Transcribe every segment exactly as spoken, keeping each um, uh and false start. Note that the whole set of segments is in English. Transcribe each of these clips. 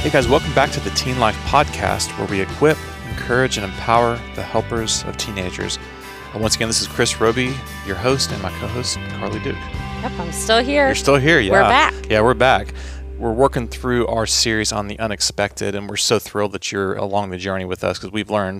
Hey guys, welcome back to the Teen Life Podcast, where we equip, encourage, and empower the helpers of teenagers. Uh, once again, this is Chris Roby, your host, and my co-host, Carly Duke. Yep, I'm still here. You're still here, yeah. We're back. Yeah, we're back. We're working through our series on the unexpected, and we're so thrilled that you're along the journey with us because we've learned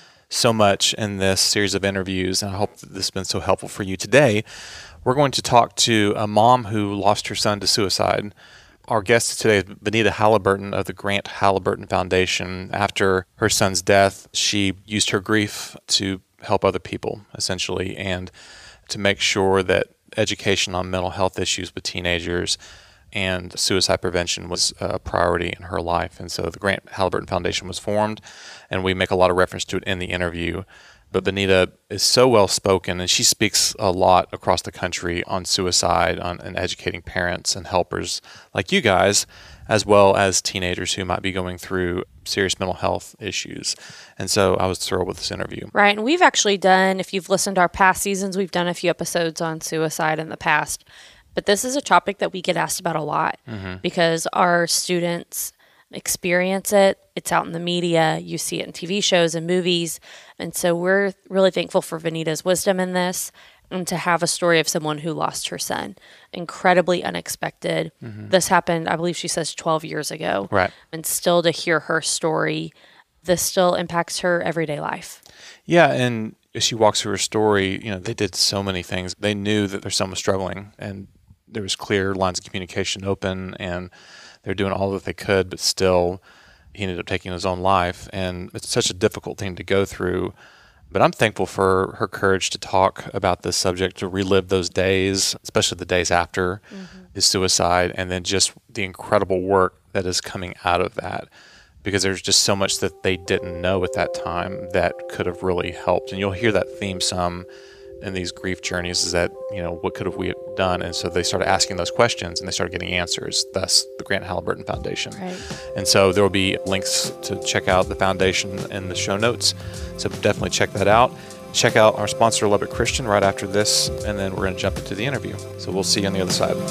so much in this series of interviews, and I hope that this has been so helpful for you. Today, we're going to talk to a mom who lost her son to suicide. Our guest today is Benita Halliburton of the Grant Halliburton Foundation. After her son's death, she used her grief to help other people, essentially, and to make sure that education on mental health issues with teenagers and suicide prevention was a priority in her life. And so the Grant Halliburton Foundation was formed, and we make a lot of reference to it in the interview. But Benita is so well-spoken, and she speaks a lot across the country on suicide on, and educating parents and helpers like you guys, as well as teenagers who might be going through serious mental health issues. And so I was thrilled with this interview. Right, and we've actually done, if you've listened to our past seasons, we've done a few episodes on suicide in the past. But this is a topic that we get asked about a lot mm-hmm. because our students experience it. It's out in the media. You see it in T V shows and movies. And so we're really thankful for Benita's wisdom in this and to have a story of someone who lost her son. Incredibly unexpected. Mm-hmm. This happened, I believe she says, twelve years ago. Right. And still to hear her story, this still impacts her everyday life. Yeah, and as she walks through her story, you know, they did so many things. They knew that their son was struggling, and there was clear lines of communication open, and they're doing all that they could, but still he ended up taking his own life. And it's such a difficult thing to go through. But I'm thankful for her courage to talk about this subject, to relive those days, especially the days after mm-hmm. his suicide, and then just the incredible work that is coming out of that. Because there's just so much that they didn't know at that time that could have really helped. And you'll hear that theme some in these grief journeys, is that, you know, what could have we done? And so they started asking those questions, and they started getting answers, thus the Grant Halliburton Foundation. Right. And so there will be links to check out the foundation in the show notes. So definitely check that out. Check out our sponsor, Lubbock Christian, right after this, and then we're going to jump into the interview. So we'll see you on the other side.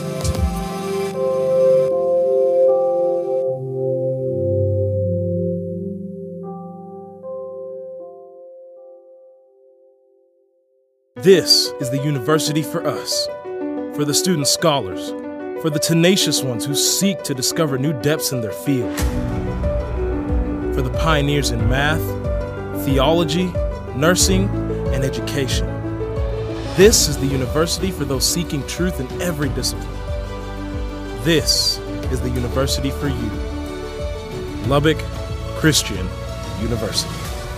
This is the university for us, for the student scholars, for the tenacious ones who seek to discover new depths in their field, for the pioneers in math, theology, nursing, and education. This is the university for those seeking truth in every discipline. This is the university for you, Lubbock Christian University.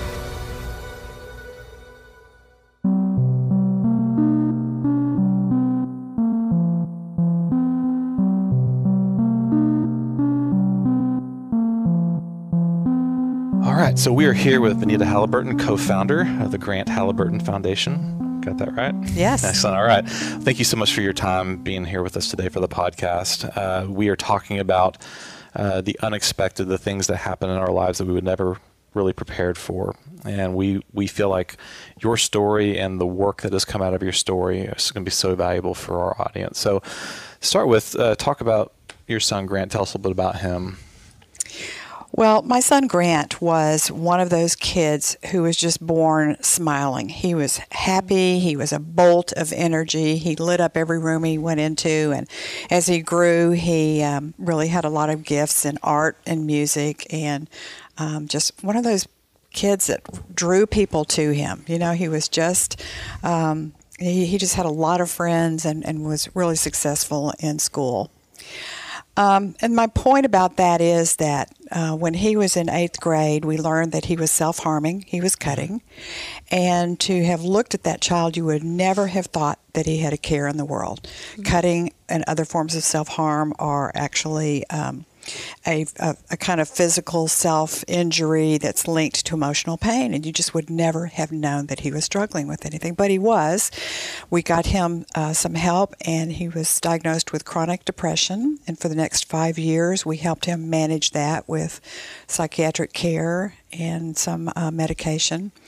So we are here with Benita Halliburton, co-founder of the Grant Halliburton Foundation. Got that right? Yes. Excellent. All right. Thank you so much for your time being here with us today for the podcast. Uh, we are talking about uh, the unexpected, the things that happen in our lives that we would never really prepared for. And we, we feel like your story and the work that has come out of your story is going to be so valuable for our audience. So start with, uh, talk about your son, Grant. Tell us a little bit about him. Well, my son Grant was one of those kids who was just born smiling. He was happy. He was a bolt of energy. He lit up every room he went into. And as he grew, he um, really had a lot of gifts in art and music, and um, just one of those kids that drew people to him. You know, he was just, um, he, he just had a lot of friends and, and was really successful in school. Um, and my point about that is that uh, when he was in eighth grade, we learned that he was self-harming, he was cutting, and to have looked at that child, you would never have thought that he had a care in the world. Mm-hmm. Cutting and other forms of self-harm are actually um, a, a, a kind of physical self-injury that's linked to emotional pain, and you just would never have known that he was struggling with anything, but he was. We got him uh, some help, and he was diagnosed with chronic depression, and for the next five years we helped him manage that with psychiatric care and some uh, medication.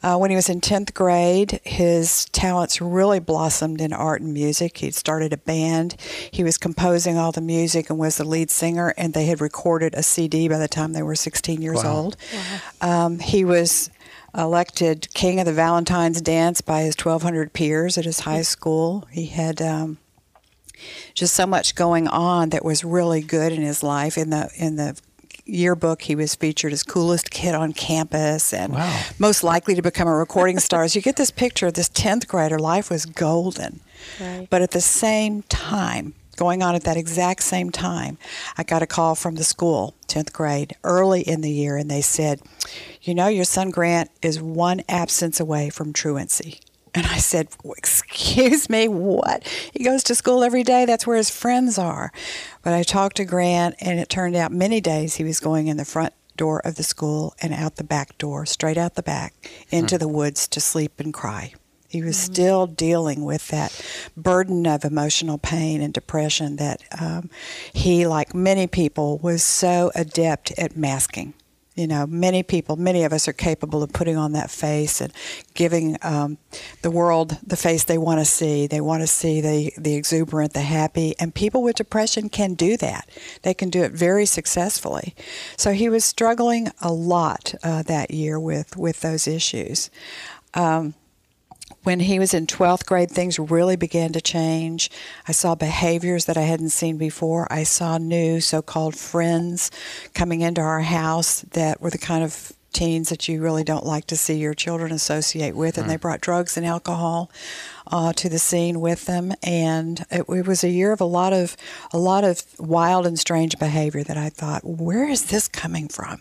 Uh, when he was in tenth grade, his talents really blossomed in art and music. He'd started a band. He was composing all the music and was the lead singer, and they had recorded a C D by the time they were sixteen years Wow. old. Wow. Um, he was elected King of the Valentine's Dance by his twelve hundred peers at his high school. He had um, just so much going on that was really good in his life. In the in the yearbook, he was featured as coolest kid on campus and Wow. most likely to become a recording star. So you get this picture of this tenth grader. Life was golden. Right. But at the same time, going on at that exact same time, I got a call from the school, tenth grade, early in the year, and they said, you know, your son Grant is one absence away from truancy. And I said, excuse me, what? He goes to school every day. That's where his friends are. But I talked to Grant, and it turned out many days he was going in the front door of the school and out the back door, straight out the back, into hmm. the woods to sleep and cry. He was mm-hmm. still dealing with that burden of emotional pain and depression that um, he, like many people, was so adept at masking. You know, many people, many of us are capable of putting on that face and giving um, the world the face they want to see. They want to see the, the exuberant, the happy, and people with depression can do that. They can do it very successfully. So he was struggling a lot uh, that year with, with those issues. Um, When he was in twelfth grade, things really began to change. I saw behaviors that I hadn't seen before. I saw new so-called friends coming into our house that were the kind of teens that you really don't like to see your children associate with, and mm. they brought drugs and alcohol uh, to the scene with them. And it, it was a year of a lot of a lot of wild and strange behavior that I thought, where is this coming from?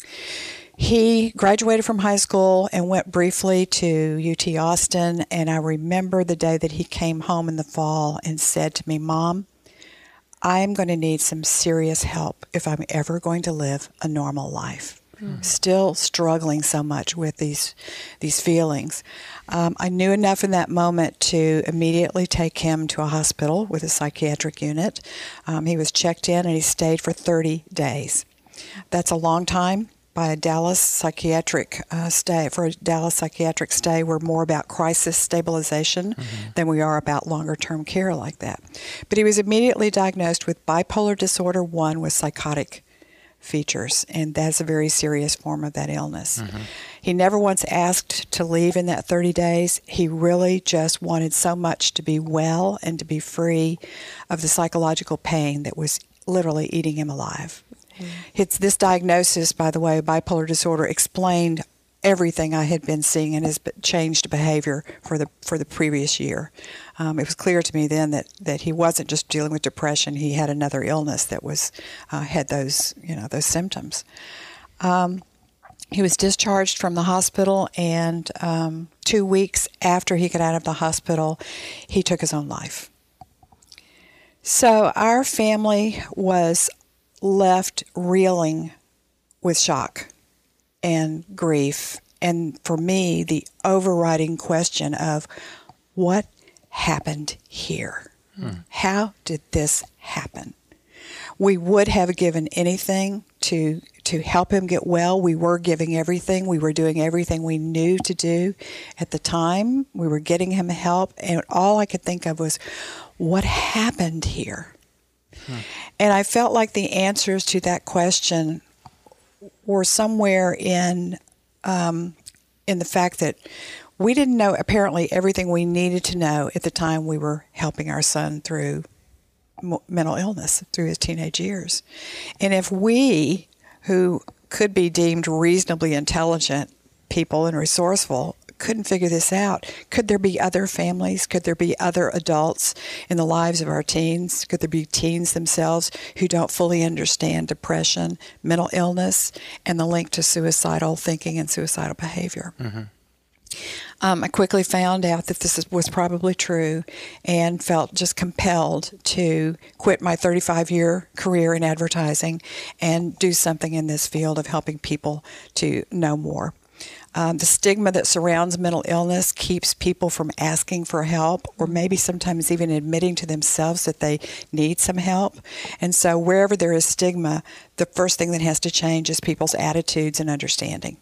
He graduated from high school and went briefly to U T Austin, and I remember the day that he came home in the fall and said to me, Mom, I'm going to need some serious help if I'm ever going to live a normal life. Mm-hmm. Still struggling so much with these these feelings. Um, I knew enough in that moment to immediately take him to a hospital with a psychiatric unit. Um, he was checked in, and he stayed for thirty days. That's a long time. By a Dallas psychiatric uh, stay, for a Dallas psychiatric stay, we're more about crisis stabilization mm-hmm. than we are about longer-term care like that. But he was immediately diagnosed with bipolar disorder one with psychotic features, and that's a very serious form of that illness. Mm-hmm. He never once asked to leave in that thirty days. He really just wanted so much to be well and to be free of the psychological pain that was literally eating him alive. It's this diagnosis, by the way, bipolar disorder, explained everything I had been seeing in his changed behavior for the for the previous year. Um, it was clear to me then that, that he wasn't just dealing with depression; he had another illness that was uh, had those you know those symptoms. Um, he was discharged from the hospital, and um, two weeks after he got out of the hospital, he took his own life. So our family was left reeling with shock and grief, and for me, the overriding question of what happened here? Hmm. How did this happen? We would have given anything to to help him get well. We were giving everything. We were doing everything we knew to do at the time. We were getting him help, and all I could think of was, what happened here? Hmm. And I felt like the answers to that question were somewhere in um, in the fact that we didn't know apparently everything we needed to know at the time we were helping our son through m- mental illness, through his teenage years. And if we, who could be deemed reasonably intelligent people and resourceful, couldn't figure this out, could there be other families? Could there be other adults in the lives of our teens? Could there be teens themselves who don't fully understand depression, mental illness, and the link to suicidal thinking and suicidal behavior? Mm-hmm. Um, I quickly found out that this is, was probably true, and felt just compelled to quit my thirty-five-year career in advertising and do something in this field of helping people to know more. Um, the stigma that surrounds mental illness keeps people from asking for help, or maybe sometimes even admitting to themselves that they need some help. And so wherever there is stigma, the first thing that has to change is people's attitudes and understanding.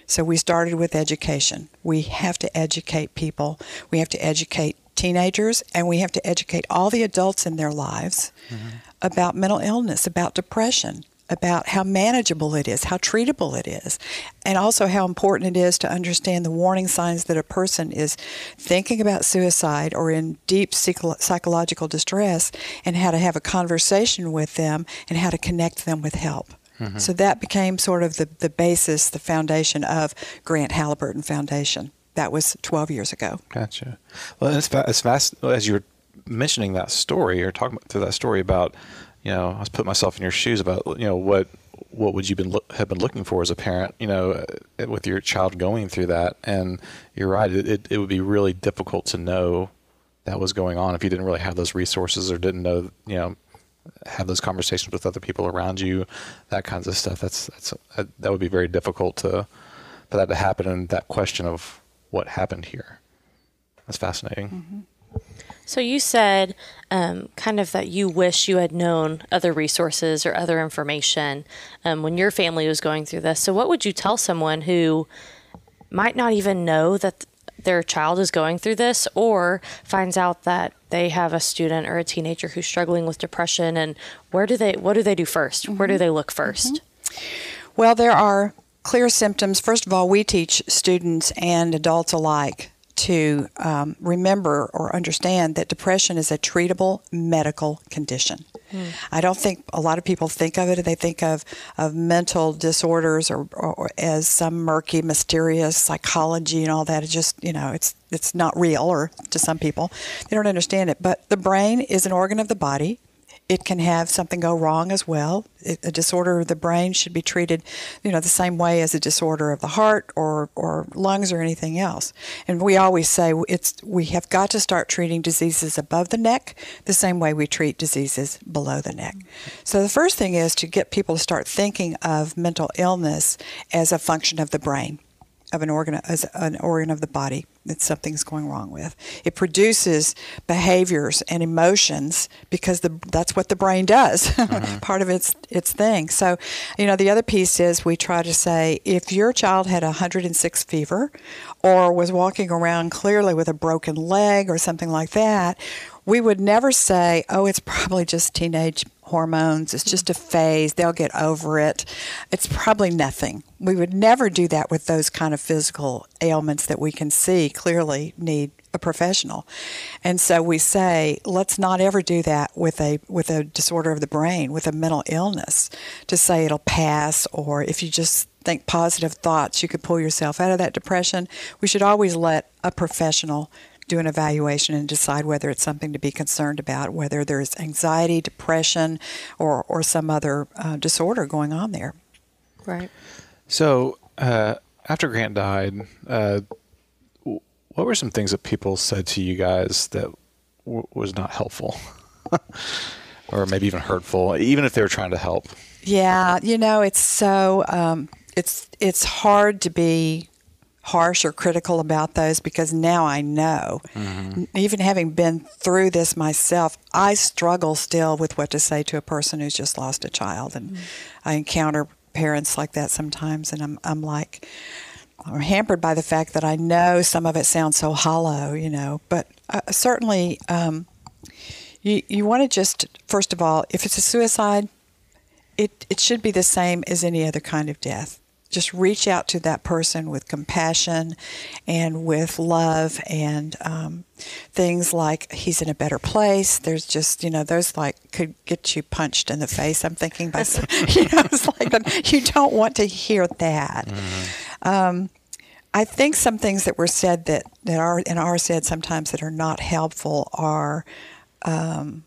So we started with education. We have to educate people. We have to educate teenagers, and we have to educate all the adults in their lives mm-hmm. about mental illness, about depression, about how manageable it is, how treatable it is, and also how important it is to understand the warning signs that a person is thinking about suicide or in deep psycho- psychological distress, and how to have a conversation with them and how to connect them with help. Mm-hmm. So that became sort of the, the basis, the foundation of Grant Halliburton Foundation. That was twelve years ago. Gotcha. Well, it's, fa- it's fast, as you were mentioning that story, or talking through that story about, you know, I was putting myself in your shoes about, you know, what what would you been lo- have been looking for as a parent, you know, with your child going through that. And you're right, it, it, it would be really difficult to know that was going on if you didn't really have those resources or didn't know, you know, have those conversations with other people around you, that kinds of stuff. That's that's uh, that would be very difficult to for that to happen. And that question of what happened here, that's fascinating. Mm-hmm. So you said um, kind of that you wish you had known other resources or other information um, when your family was going through this. So what would you tell someone who might not even know that their child is going through this, or finds out that they have a student or a teenager who's struggling with depression, and where do they, what do they do first? Mm-hmm. Where do they look first? Mm-hmm. Well, there are clear symptoms. First of all, we teach students and adults alike to um, remember or understand that depression is a treatable medical condition. Mm. I don't think a lot of people think of it. They think of, of mental disorders or, or, or as some murky, mysterious psychology and all that. It's just, you know, it's it's not real, or to some people. They don't understand it. But the brain is an organ of the body. It can have something go wrong as well. It, a disorder of the brain should be treated, you know, the same way as a disorder of the heart or, or lungs or anything else. And we always say it's we have got to start treating diseases above the neck the same way we treat diseases below the neck. So the first thing is to get people to start thinking of mental illness as a function of the brain, of an organ, as an organ of the body that something's going wrong with. It produces behaviors and emotions because the that's what the brain does, mm-hmm. part of its its thing. So, you know, the other piece is we try to say if your child had one hundred six fever or was walking around clearly with a broken leg or something like that, we would never say, oh, it's probably just teenage hormones. It's just a phase. They'll get over it. It's probably nothing. We would never do that with those kind of physical ailments that we can see clearly need a professional. And so we say, let's not ever do that with a with a disorder of the brain, with a mental illness, to say it'll pass, or if you just think positive thoughts, you could pull yourself out of that depression. We should always let a professional do an evaluation and decide whether it's something to be concerned about, whether there's anxiety, depression, or, or some other uh, disorder going on there. Right. So uh, after Grant died, uh, what were some things that people said to you guys that w- was not helpful or maybe even hurtful, even if they were trying to help? Yeah, you know, it's so, um, it's it's hard to be harsh or critical about those because now I know. Mm-hmm. Even having been through this myself, I struggle still with what to say to a person who's just lost a child. And mm-hmm. I encounter parents like that sometimes, and I'm I'm like, I'm hampered by the fact that I know some of it sounds so hollow, you know. But uh, certainly, um, you you want to just, first of all, if it's a suicide, it it should be the same as any other kind of death. Just reach out to that person with compassion and with love, and um, things like he's in a better place. There's just, you know, those like could get you punched in the face. I'm thinking by, you know, it's like you don't want to hear that. Mm-hmm. Um, I think some things that were said that, that are and are said sometimes that are not helpful are um,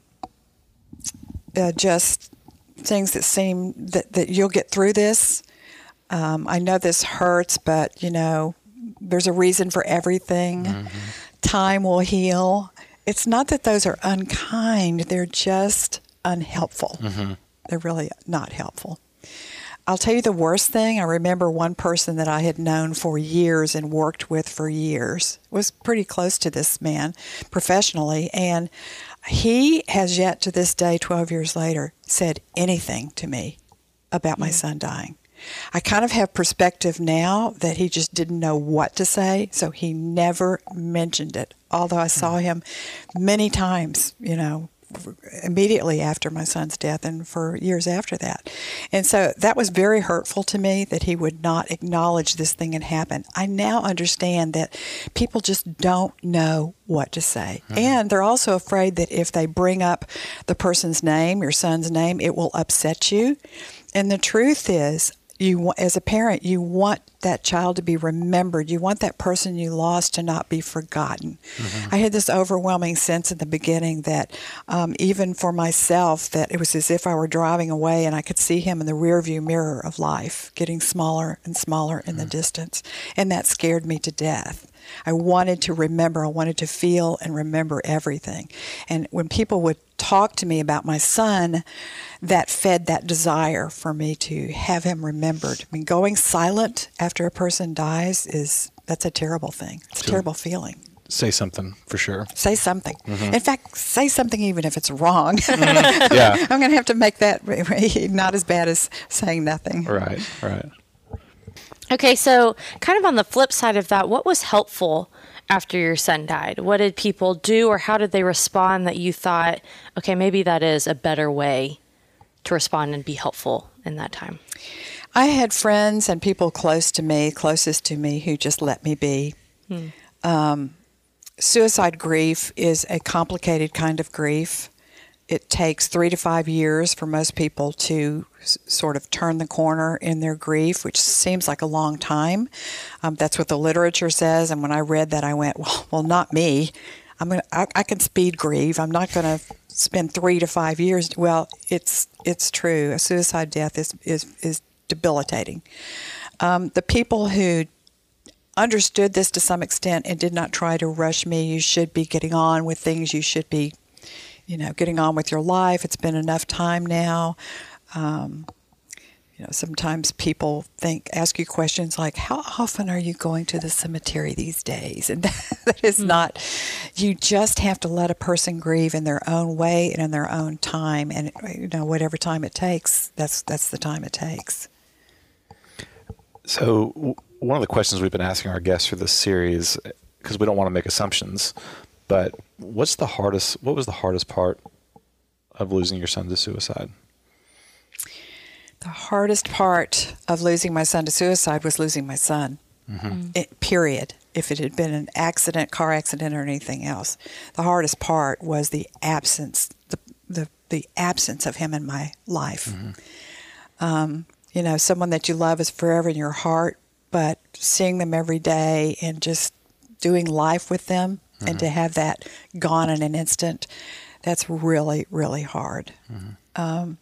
uh, just things that seem that, that you'll get through this. Um, I know this hurts, but, you know, there's a reason for everything. Mm-hmm. Time will heal. It's not that those are unkind. They're just unhelpful. Mm-hmm. They're really not helpful. I'll tell you the worst thing. I remember one person that I had known for years and worked with for years, was pretty close to this man professionally, and he has yet to this day, twelve years later, said anything to me about my mm-hmm. son dying. I kind of have perspective now that he just didn't know what to say, so he never mentioned it. Although I saw him many times, you know, immediately after my son's death and for years after that. And so that was very hurtful to me that he would not acknowledge this thing had happened. I now understand that people just don't know what to say. Mm-hmm. And they're also afraid that if they bring up the person's name, your son's name, it will upset you. And the truth is, you, as a parent, you want that child to be remembered. You want that person you lost to not be forgotten. Mm-hmm. I had this overwhelming sense in the beginning that um, even for myself, that it was as if I were driving away and I could see him in the rearview mirror of life, getting smaller and smaller in mm-hmm. the distance. And that scared me to death. I wanted to remember, I wanted to feel and remember everything. And when people would talk to me about my son, that fed that desire for me to have him remembered. I mean, going silent after a person dies is, that's a terrible thing. It's a Sure. terrible feeling. Say something, for sure. Say something. Mm-hmm. In fact, say something even if it's wrong. Mm-hmm. Yeah. I'm going to have to make that not as bad as saying nothing. Right, right. Okay, so kind of on the flip side of that, what was helpful after your son died? What did people do, or how did they respond that you thought, okay, maybe that is a better way to respond and be helpful in that time? I had friends and people close to me, closest to me, who just let me be. Hmm. Um, suicide grief is a complicated kind of grief. It takes three to five years for most people to s- sort of turn the corner in their grief, which seems like a long time. Um, that's what the literature says. And when I read that, I went, well, well not me. I'm gonna, I, I can speed grieve. I'm not going to spend three to five years. Well, it's it's true. A suicide death is is, is debilitating. Um, the people who understood this to some extent and did not try to rush me, you should be getting on with things. You should be you know, getting on with your life. It's been enough time now. Um, you know, sometimes people think, ask you questions like, how often are you going to the cemetery these days? And that is mm-hmm. not, you just have to let a person grieve in their own way and in their own time. And, you know, whatever time it takes, that's, that's the time it takes. So w- one of the questions we've been asking our guests for this series, because we don't want to make assumptions, but what's the hardest, what was the hardest part of losing your son to suicide? The hardest part of losing my son to suicide was losing my son, mm-hmm. it, period. If it had been an accident, car accident, or anything else. The hardest part was the absence, the the, the absence of him in my life. Mm-hmm. Um, you know, someone that you love is forever in your heart, but seeing them every day and just doing life with them, mm-hmm. and to have that gone in an instant, that's really, really hard. Mm-hmm. Um,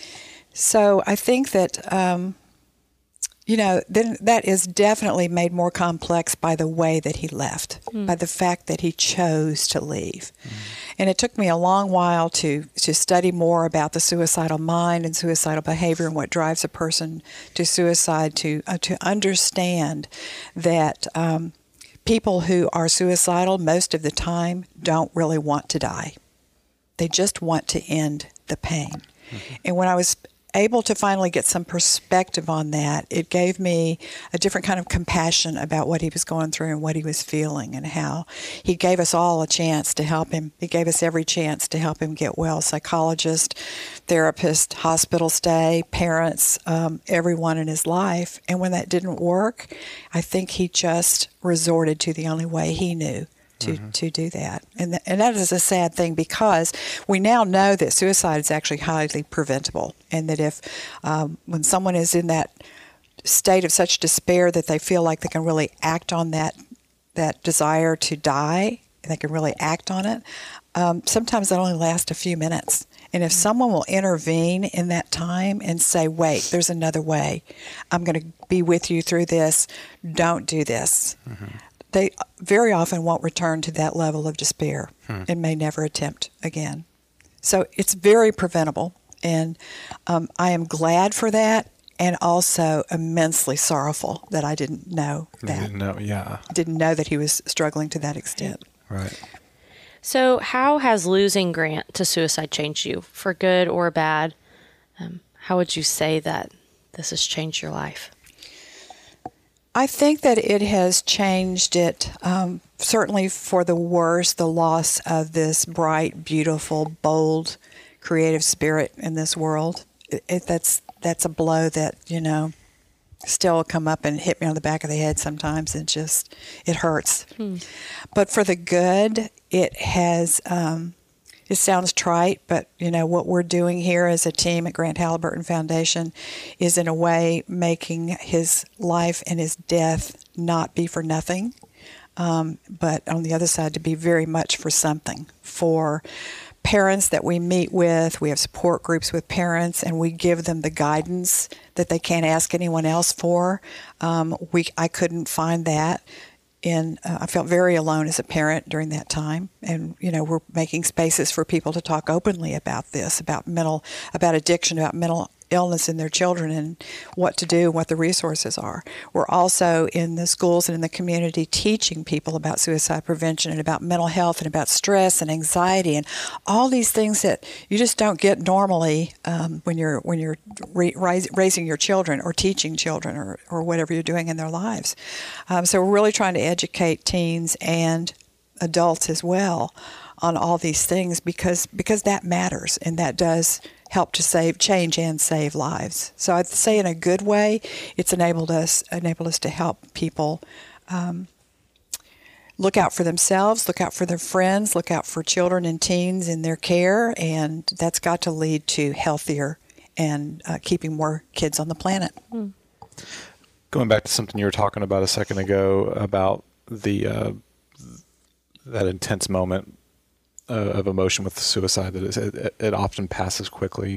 so I think that, um, you know, then that is definitely made more complex by the way that he left, mm. by the fact that he chose to leave. Mm. And it took me a long while to, to study more about the suicidal mind and suicidal behavior and what drives a person to suicide, to, uh, to understand that um, people who are suicidal most of the time don't really want to die. They just want to end the pain. Mm-hmm. And when I was able to finally get some perspective on that, it gave me a different kind of compassion about what he was going through and what he was feeling, and how he gave us all a chance to help him. He gave us every chance to help him get well. Psychologist, therapist, hospital stay, parents, um, everyone in his life. And when that didn't work, I think he just resorted to the only way he knew to, mm-hmm. to do that. And, th- and that is a sad thing, because we now know that suicide is actually highly preventable, and that if um, when someone is in that state of such despair that they feel like they can really act on that that desire to die, and they can really act on it, um, sometimes that only lasts a few minutes. And if mm-hmm. someone will intervene in that time and say, wait, there's another way. I'm going to be with you through this. Don't do this. Mm-hmm. They very often won't return to that level of despair hmm. and may never attempt again. So it's very preventable, and um, I am glad for that, and also immensely sorrowful that I didn't know that. You didn't know, yeah. Didn't know that he was struggling to that extent. Right. So how has losing Grant to suicide changed you, for good or bad? Um, how would you say that this has changed your life? I think that it has changed it, um, certainly for the worse, the loss of this bright, beautiful, bold, creative spirit in this world. It, it, that's that's a blow that, you know, still come up and hit me on the back of the head sometimes. It just, it hurts. Hmm. But for the good, it has, um, it sounds trite, but, you know, what we're doing here as a team at Grant Halliburton Foundation is in a way making his life and his death not be for nothing, um, but on the other side to be very much for something. For parents that we meet with, we have support groups with parents, and we give them the guidance that they can't ask anyone else for. Um, we I couldn't find that. In, uh, I felt very alone as a parent during that time, and you know we're making spaces for people to talk openly about this, about mental, about addiction, about mental illness in their children, and what to do, what the resources are. We're also in the schools and in the community teaching people about suicide prevention and about mental health and about stress and anxiety and all these things that you just don't get normally um, when you're when you're re- raising your children or teaching children or, or whatever you're doing in their lives. Um, so we're really trying to educate teens and adults as well on all these things because because that matters, and that does help to save, change and save lives. So I'd say in a good way, it's enabled us enabled us to help people um, look out for themselves, look out for their friends, look out for children and teens in their care, and that's got to lead to healthier and uh, keeping more kids on the planet. Mm. Going back to something you were talking about a second ago about the uh, that intense moment Uh, of emotion with suicide, that it, it often passes quickly.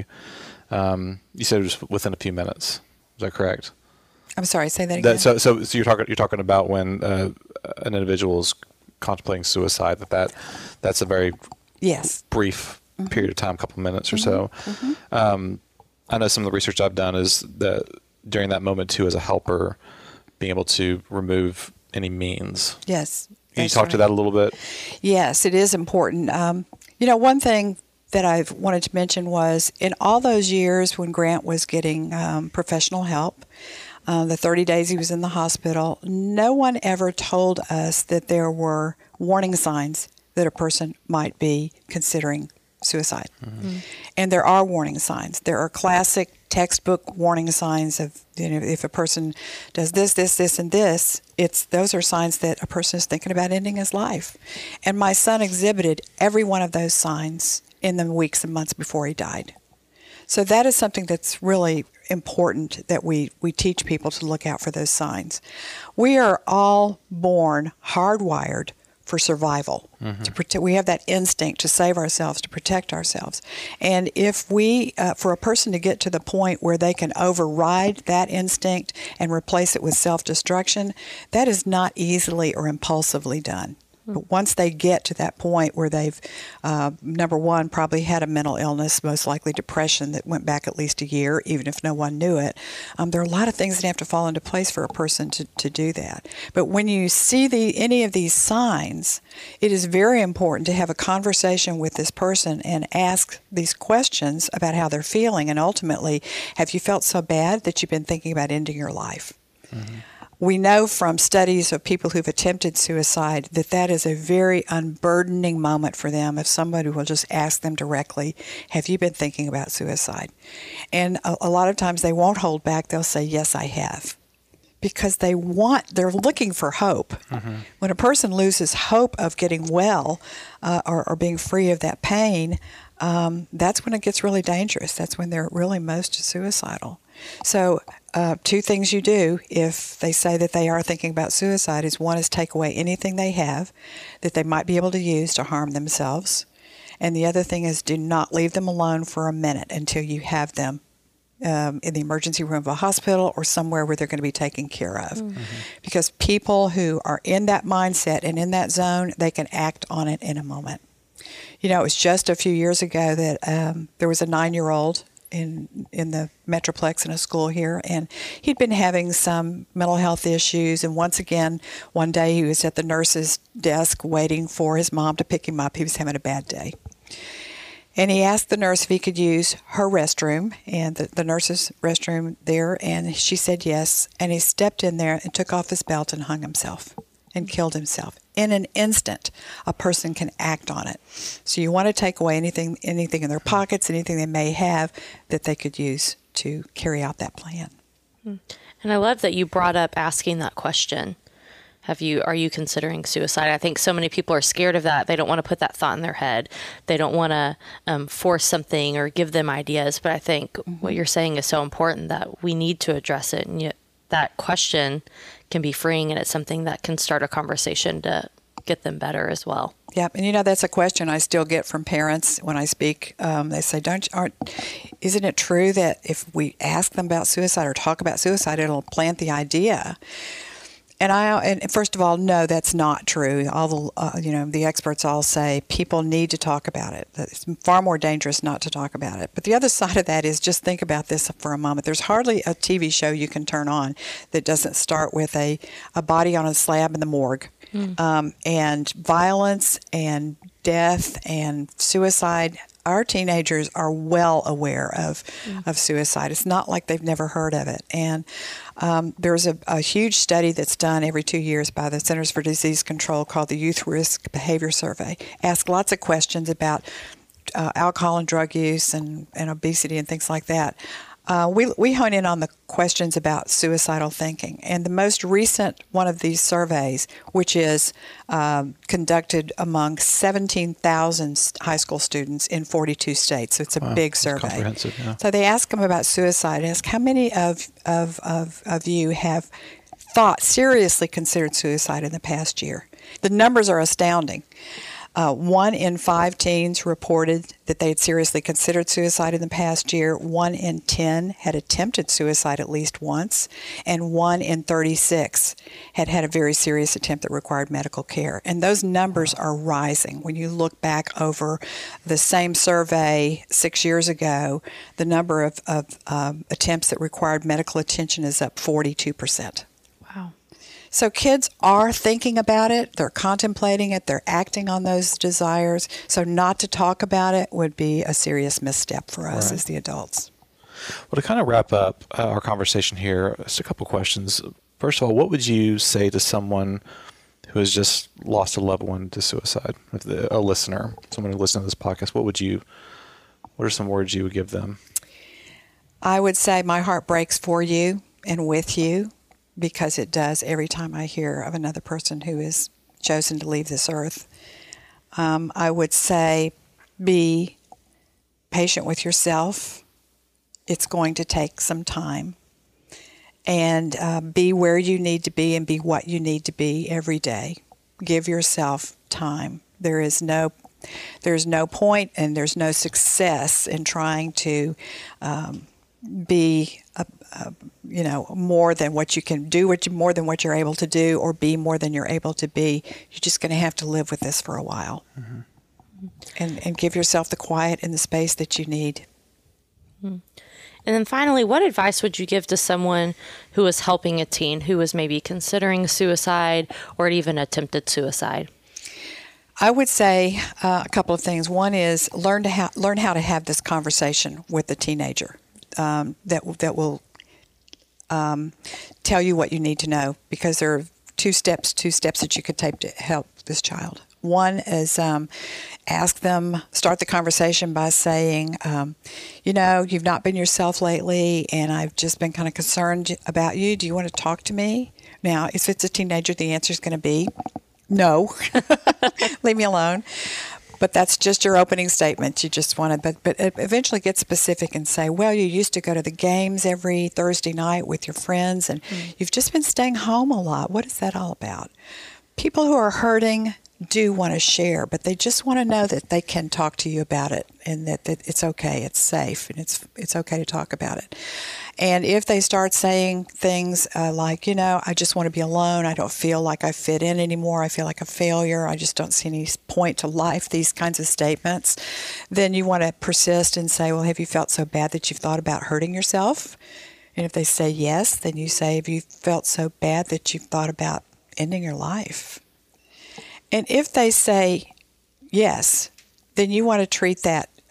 Um, you said it was within a few minutes. Is that correct? I'm sorry, say that again. That, so, so, so you're talking you're talking about when uh, an individual is contemplating suicide. That, that that's a very yes brief mm-hmm. period of time, a couple of minutes or mm-hmm. so. Mm-hmm. Um, I know some of the research I've done is that during that moment too, as a helper, being able to remove any means. Yes. Can you talk right. to that a little bit? Yes, it is important. Um, you know, one thing that I've wanted to mention was in all those years when Grant was getting um, professional help, uh, the thirty days he was in the hospital, no one ever told us that there were warning signs that a person might be considering suicide. Mm-hmm. Mm-hmm. And there are warning signs. There are classic textbook warning signs of, you know, if a person does this, this, this, and this, it's those are signs that a person is thinking about ending his life. And my son exhibited every one of those signs in the weeks and months before he died. So that is something that's really important that we, we teach people to look out for those signs. We are all born hardwired for survival. Mm-hmm. To protect, we have that instinct to save ourselves, to protect ourselves. And if we, uh, for a person to get to the point where they can override that instinct and replace it with self-destruction, that is not easily or impulsively done. But once they get to that point where they've, uh, number one, probably had a mental illness, most likely depression that went back at least a year, even if no one knew it, um, there are a lot of things that have to fall into place for a person to, to do that. But when you see the any of these signs, it is very important to have a conversation with this person and ask these questions about how they're feeling. And ultimately, have you felt so bad that you've been thinking about ending your life? Mm-hmm. We know from studies of people who've attempted suicide that that is a very unburdening moment for them if somebody will just ask them directly, have you been thinking about suicide? And a, a lot of times they won't hold back. They'll say, yes, I have. Because they want, they're looking for hope. Mm-hmm. When a person loses hope of getting well uh, or, or being free of that pain, um, that's when it gets really dangerous. That's when they're really most suicidal. So uh, two things you do if they say that they are thinking about suicide is one is take away anything they have that they might be able to use to harm themselves. And the other thing is do not leave them alone for a minute until you have them um, in the emergency room of a hospital or somewhere where they're going to be taken care of. Mm-hmm. Because people who are in that mindset and in that zone, they can act on it in a moment. You know, it was just a few years ago that um, there was a nine-year-old in in the Metroplex in a school here, and he'd been having some mental health issues, and once again, one day he was at the nurse's desk waiting for his mom to pick him up. He was having a bad day. And he asked the nurse if he could use her restroom and the, the nurse's restroom there, and she said yes. And he stepped in there and took off his belt and hung himself and killed himself. In an instant, a person can act on it. So you want to take away anything, anything in their pockets, anything they may have that they could use to carry out that plan. And I love that you brought up asking that question. Have you, are you considering suicide? I think so many people are scared of that. They don't want to put that thought in their head. They don't want to um, force something or give them ideas. But I think mm-hmm. what you're saying is so important that we need to address it. And yet that question can be freeing, and it's something that can start a conversation to get them better as well. Yeah, and you know, that's a question I still get from parents when I speak. Um, they say, "Don't aren't, isn't it true that if we ask them about suicide or talk about suicide, it'll plant the idea?" And I, and first of all, no, that's not true. All the, uh, you know, the experts all say people need to talk about it. It's far more dangerous not to talk about it. But the other side of that is just think about this for a moment. There's hardly a T V show you can turn on that doesn't start with a, a body on a slab in the morgue. Mm. Um, and violence and death and suicide. Our teenagers are well aware of mm. of suicide. It's not like they've never heard of it. And um, there's a, a huge study that's done every two years by the Centers for Disease Control called the Youth Risk Behavior Survey. Ask lots of questions about uh, alcohol and drug use and, and obesity and things like that. Uh, we we hone in on the questions about suicidal thinking. And the most recent one of these surveys, which is um, conducted among seventeen thousand high school students in forty-two states. So it's a wow, big survey. Comprehensive, yeah. So they ask them about suicide. Ask how many of, of, of, of you have thought, seriously considered suicide in the past year. The numbers are astounding. Uh, one in five teens reported that they had seriously considered suicide in the past year. One in ten had attempted suicide at least once. And one in thirty-six had had a very serious attempt that required medical care. And those numbers are rising. When you look back over the same survey six years ago, the number of, of um, attempts that required medical attention is up forty-two percent. Wow. So kids are thinking about it, they're contemplating it, they're acting on those desires. So not to talk about it would be a serious misstep for us right. as the adults. Well, to kind of wrap up uh, our conversation here, just a couple questions. First of all, what would you say to someone who has just lost a loved one to suicide? If the, a listener, someone who listens to this podcast, what would you, what are some words you would give them? I would say my heart breaks for you and with you, because it does every time I hear of another person who is chosen to leave this earth. Um, I would say be patient with yourself. It's going to take some time. And uh, be where you need to be and be what you need to be every day. Give yourself time. There is no there's no point and there's no success in trying to um, be a, a, you know, more than what you can do, what you, more than what you're able to do, or be more than you're able to be. You're just going to have to live with this for a while. Mm-hmm. and, and give yourself the quiet and the space that you need. Mm-hmm. And then finally, what advice would you give to someone who is helping a teen who is maybe considering suicide or even attempted suicide? I would say uh, a couple of things. One is learn to ha- learn how to have this conversation with the teenager. Um, that that will um, tell you what you need to know, because there are two steps two steps that you could take to help this child. One is um, ask them, start the conversation by saying, um, you know, you've not been yourself lately, and I've just been kind of concerned about you. Do you want to talk to me? Now, if it's a teenager, the answer is going to be no. Leave me alone. But that's just your opening statement. You just want to, but, but eventually get specific and say, well, you used to go to the games every Thursday night with your friends, and mm. you've just been staying home a lot. What is that all about? People who are hurting do want to share, but they just want to know that they can talk to you about it, and that, that it's okay, it's safe, and it's it's okay to talk about it. And if they start saying things uh, like, you know, I just want to be alone, I don't feel like I fit in anymore, I feel like a failure, I just don't see any point to life, these kinds of statements, then you want to persist and say, well, have you felt so bad that you've thought about hurting yourself? And if they say yes, then you say, have you felt so bad that you've thought about ending your life? And if they say yes, then you want to treat that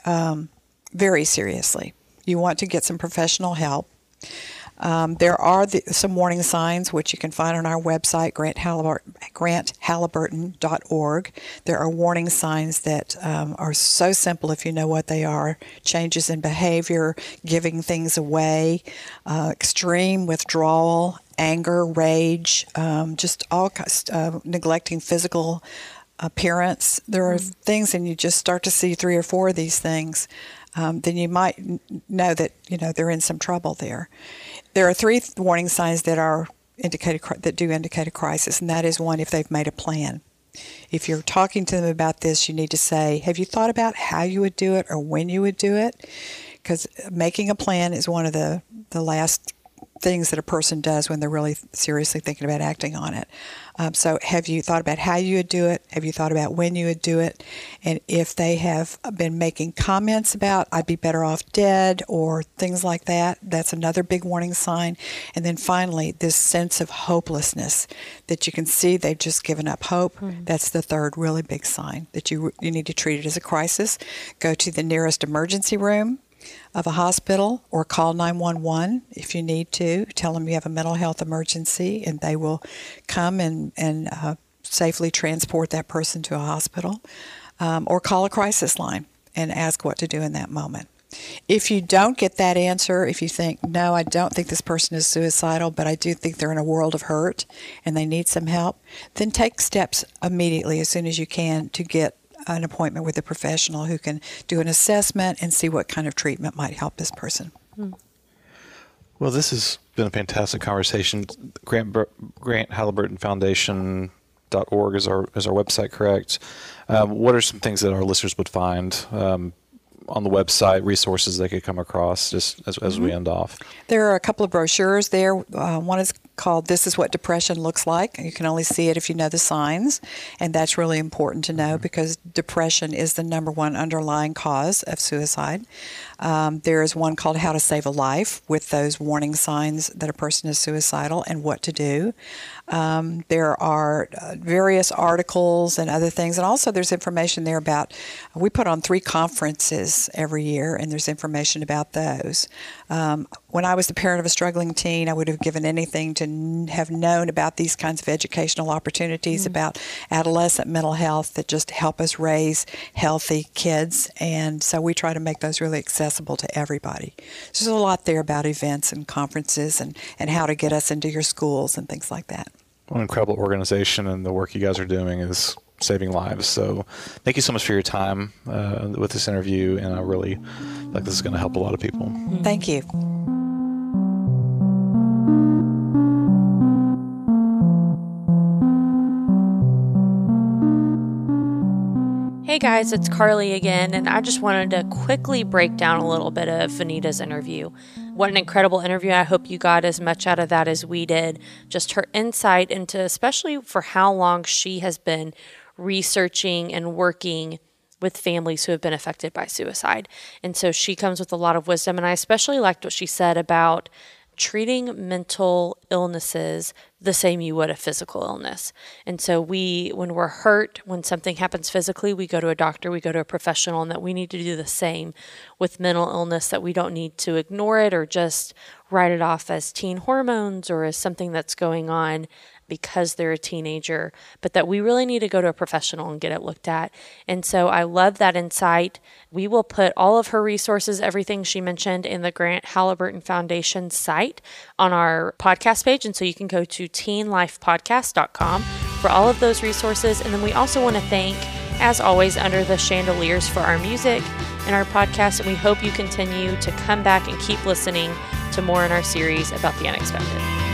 um, very seriously. You want to get some professional help. Um, there are the, some warning signs, which you can find on our website, Grant Halliburton, grant halliburton dot org. There are warning signs that um, are so simple if you know what they are. Changes in behavior, giving things away, uh, extreme withdrawal, anger, rage, um, just all kinds, uh, neglecting physical appearance. There are mm-hmm. things, and you just start to see three or four of these things, um, then you might n- know that, you know, they're in some trouble there. There are three warning signs that are indicated that do indicate a crisis, and that is one, if they've made a plan. If you're talking to them about this, you need to say, have you thought about how you would do it or when you would do it? Because making a plan is one of the, the last things that a person does when they're really seriously thinking about acting on it. Um, so have you thought about how you would do it? Have you thought about when you would do it? And if they have been making comments about, I'd be better off dead, or things like that, that's another big warning sign. And then finally, this sense of hopelessness that you can see they've just given up hope. Mm-hmm. That's the third really big sign that you you need to treat it as a crisis. Go to the nearest emergency room of a hospital, or call nine one one if you need to. Tell them you have a mental health emergency, and they will come and, and uh, safely transport that person to a hospital. Um, or call a crisis line and ask what to do in that moment. If you don't get that answer, if you think, no, I don't think this person is suicidal, but I do think they're in a world of hurt and they need some help, then take steps immediately, as soon as you can, to get an appointment with a professional who can do an assessment and see what kind of treatment might help this person. Well, this has been a fantastic conversation. Grant, Grant Halliburton Foundation dot org is our is our website, correct? Um, what are some things that our listeners would find um, on the website, resources they could come across, just as, as mm-hmm. we end off? There are a couple of brochures there. Uh, one is called This Is What Depression Looks Like. You can only see it if you know the signs, and that's really important to know mm-hmm. because depression is the number one underlying cause of suicide. Um, there is one called How to Save a Life, with those warning signs that a person is suicidal and what to do. Um, there are uh, various articles and other things, and also there's information there about, we put on three conferences every year, and there's information about those. Um, when I was the parent of a struggling teen, I would have given anything to n- have known about these kinds of educational opportunities mm-hmm. about adolescent mental health that just help us raise healthy kids, and so we try to make those really accessible to everybody. There's a lot there about events and conferences and, and how to get us into your schools and things like that. What an incredible organization, and the work you guys are doing is saving lives. So thank you so much for your time uh, with this interview, and I really feel like this is going to help a lot of people. Thank you. Hey guys, it's Carly again, and I just wanted to quickly break down a little bit of Vanita's interview. What an incredible interview. I hope you got as much out of that as we did. Just her insight into, especially for how long she has been researching and working with families who have been affected by suicide. And so she comes with a lot of wisdom, and I especially liked what she said about treating mental illnesses the same you would a physical illness. And so we, when we're hurt, when something happens physically, we go to a doctor, we go to a professional, and that we need to do the same with mental illness, that we don't need to ignore it or just write it off as teen hormones or as something that's going on because they're a teenager, but that we really need to go to a professional and get it looked at. And so I love that insight. We will put all of her resources, everything she mentioned, in the Grant Halliburton Foundation site on our podcast page. And so you can go to teen life podcast dot com for all of those resources. And then we also want to thank, as always, Under the Chandeliers for our music and our podcast. And we hope you continue to come back and keep listening to more in our series about the unexpected.